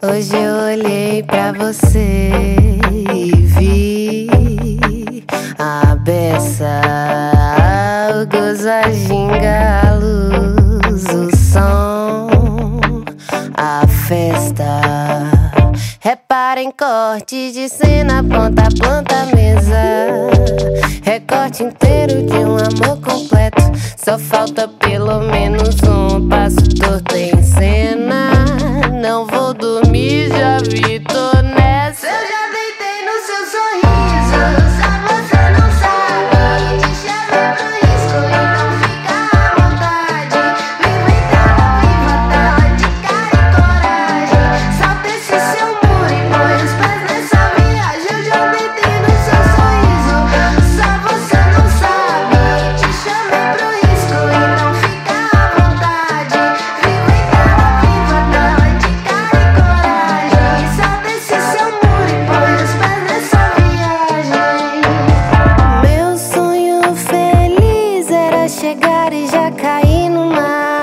Hoje eu olhei pra você e vi a beça, o gozo, a ginga, a luz, o som, a festa. Repara em corte de cena, ponta a planta, mesa. Recorte inteiro de um amor completo. Só falta pelo menos um passo torto em cena. Não vou dormir, já vi, tô nessa. Eu já deitei no seu sorriso, só você não sabe. Te chamei pro risco e não fica à vontade. Viva então, viva até de cara e coragem. Solta esse seu muro e põe os pés nessa viagem. Eu já deitei no seu sorriso, só você não sabe. Te chamei pro risco e não fica à vontade. Viva então, viva até de cara e coragem. Solta esse seu muro e põe os pés nessa viagem. Meu sonho feliz era chegar e já cair no mar.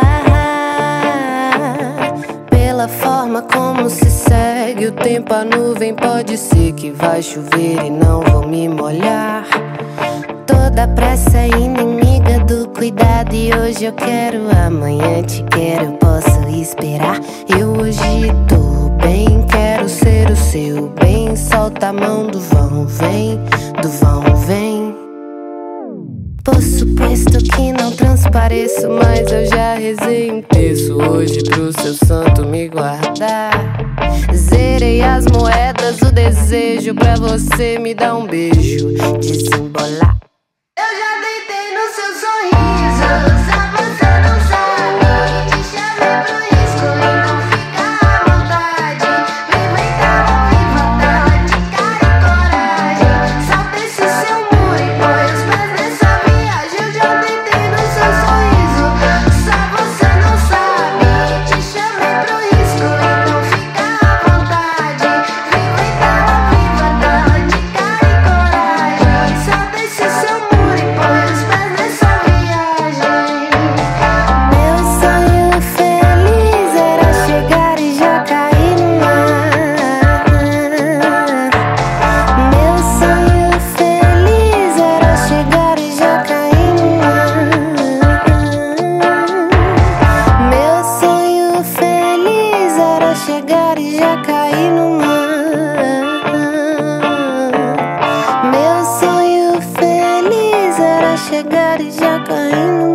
Pela forma como se segue o tempo, a nuvem pode ser que vai chover e não vou me molhar. Toda pressa é inimiga do cuidado e hoje eu quero, amanhã te quero, eu posso esperar. Eu hoje tô bem, quero ser o seu bem. Solta a mão do vão, vem, do vão, vem. Por suposto que não transpareço, mas eu já rezei um terço hoje pro seu santo me guardar. Zerei as moedas, o desejo pra você me dar um beijo, desembolar. Eu já deitei no seu sorriso, só você não sabe. Te chamei pro risco e não fica à vontade. Viva então, viva até de cara e coragem. Solta esse seu muro e põe os pés nessa viagem. Eu já deitei no seu sorriso, só você não sabe. Te chamei pro risco e não fica à vontade. Viva então, viva até de cara e coragem. Solta esse seu muro e põe os pés nessa viagem. Meu sonho feliz era chegar e já cair no mar. Meu sonho feliz era chegar e já cair no mar. Meu sonho feliz era chegar e já cair no mar. Meu sonho feliz era chegar e já cair no mar.